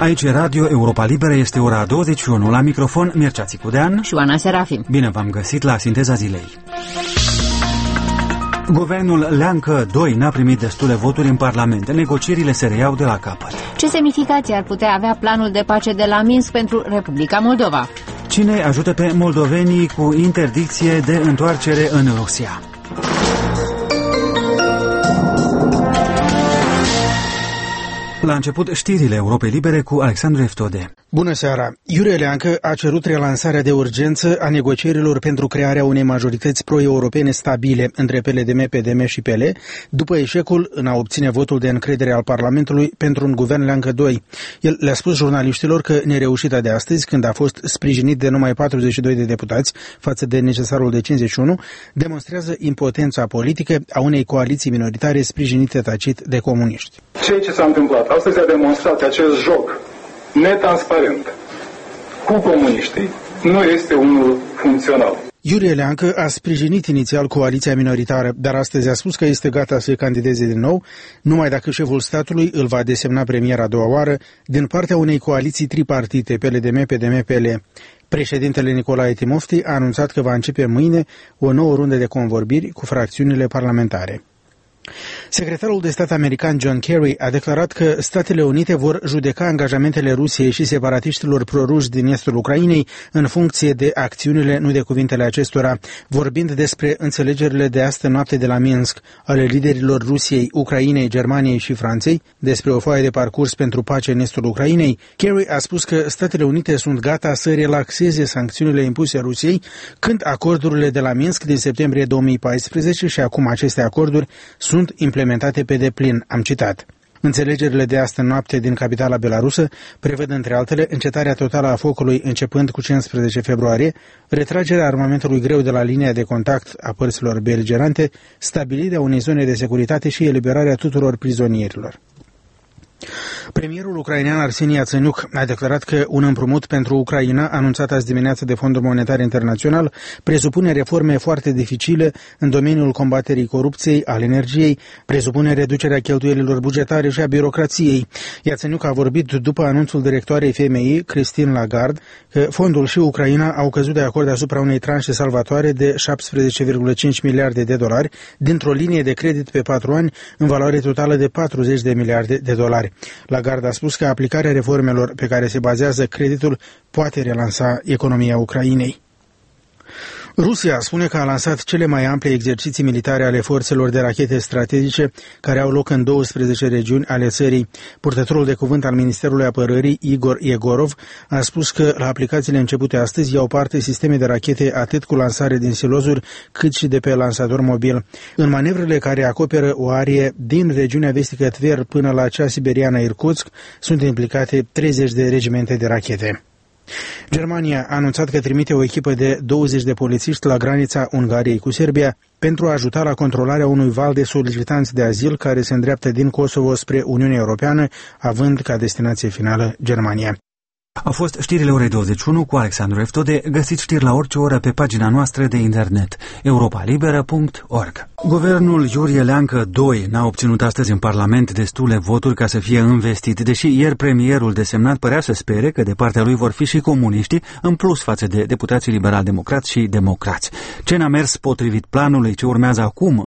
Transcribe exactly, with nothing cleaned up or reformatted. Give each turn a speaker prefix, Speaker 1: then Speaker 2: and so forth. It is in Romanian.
Speaker 1: Aici Radio Europa Liberă, este ora douăzeci și unu, la microfon Mircea Țicudean
Speaker 2: și Oana Serafim.
Speaker 1: Bine v-am găsit la Sinteza Zilei. Guvernul Leancă doi n-a primit destule voturi în Parlament. Negocierile se reiau de la capăt.
Speaker 2: Ce semnificație ar putea avea planul de pace de la Minsk pentru Republica Moldova?
Speaker 1: Cine ajută pe moldovenii cu interdicție de întoarcere în Rusia? La început, știrile Europei Libere cu Alexandru Eftode.
Speaker 3: Bună seara! Iurie Leancă a cerut relansarea de urgență a negocierilor pentru crearea unei majorități pro-europene stabile între P L D M, P D M și P L, după eșecul în a obține votul de încredere al Parlamentului pentru un guvern Leancă doi. El le-a spus jurnaliștilor că nereușita de astăzi, când a fost sprijinit de numai patruzeci și doi de deputați față de necesarul de cincizeci și unu, demonstrează impotența politică a unei coaliții minoritare sprijinite tacit de comuniști.
Speaker 4: Ceea ce s-a întâmplat astăzi a demonstrat acest joc netransparent cu comuniștii nu este unul funcțional.
Speaker 3: Iurie Leancă a sprijinit inițial coaliția minoritară, dar astăzi a spus că este gata să candideze din nou, numai dacă șeful statului îl va desemna premier a doua oară din partea unei coaliții tripartite, P L D M, P D M, P L. Președintele Nicolae Timofti a anunțat că va începe mâine o nouă rundă de convorbiri cu fracțiunile parlamentare. Secretarul de stat american John Kerry a declarat că Statele Unite vor judeca angajamentele Rusiei și separatiștilor proruși din estul Ucrainei în funcție de acțiunile, nu de cuvintele acestora, vorbind despre înțelegerile de astă noapte de la Minsk ale liderilor Rusiei, Ucrainei, Germaniei și Franței despre o foaie de parcurs pentru pace în estul Ucrainei. Kerry a spus că Statele Unite sunt gata să relaxeze sancțiunile impuse Rusiei când acordurile de la Minsk din septembrie două mii paisprezece și acum aceste acorduri sunt implementate pe deplin, am citat. Înțelegerile de astă noapte din capitala belarusă prevăd, între altele, încetarea totală a focului începând cu cincisprezece februarie, retragerea armamentului greu de la linia de contact a părților beligerante, stabilirea unei zone de securitate și eliberarea tuturor prizonierilor. Premierul ucrainean Arsenie Yatsenyuk a declarat că un împrumut pentru Ucraina, anunțat azi dimineață de Fondul Monetar Internațional, presupune reforme foarte dificile în domeniul combaterii corupției, al energiei, presupune reducerea cheltuielilor bugetare și a birocrației. Yatsenyuk a vorbit după anunțul directoarei F M I, Christine Lagarde, că fondul și Ucraina au căzut de acord asupra unei tranșe salvatoare de șaptesprezece virgulă cinci miliarde de dolari dintr-o linie de credit pe patru ani în valoare totală de patruzeci de miliarde de dolari. Lagarde a spus că aplicarea reformelor pe care se bazează creditul poate relansa economia Ucrainei. Rusia spune că a lansat cele mai ample exerciții militare ale forțelor de rachete strategice care au loc în douăsprezece regiuni ale țării. Purtătorul de cuvânt al Ministerului Apărării, Igor Yegorov, a spus că la aplicațiile începute astăzi iau parte sisteme de rachete atât cu lansare din silozuri cât și de pe lansator mobil. În manevrele care acoperă o arie din regiunea vestică Tver până la cea siberiană Irkutsk sunt implicate treizeci de regimente de rachete. Germania a anunțat că trimite o echipă de douăzeci de polițiști la granița Ungariei cu Serbia pentru a ajuta la controlarea unui val de solicitanți de azil care se îndreaptă din Kosovo spre Uniunea Europeană, având ca destinație finală Germania.
Speaker 1: Au fost știrile orei douăzeci și unu cu Alexandru Eftode. Găsiți știri la orice oră pe pagina noastră de internet europa liberă punct org. Guvernul Iurie Leancă doi n-a obținut astăzi în Parlament destule voturi ca să fie investit, deși ieri premierul desemnat părea să spere că de partea lui vor fi și comuniștii, în plus față de deputații liberal-democrați și democrați. Ce n-a mers potrivit planului ce urmează acum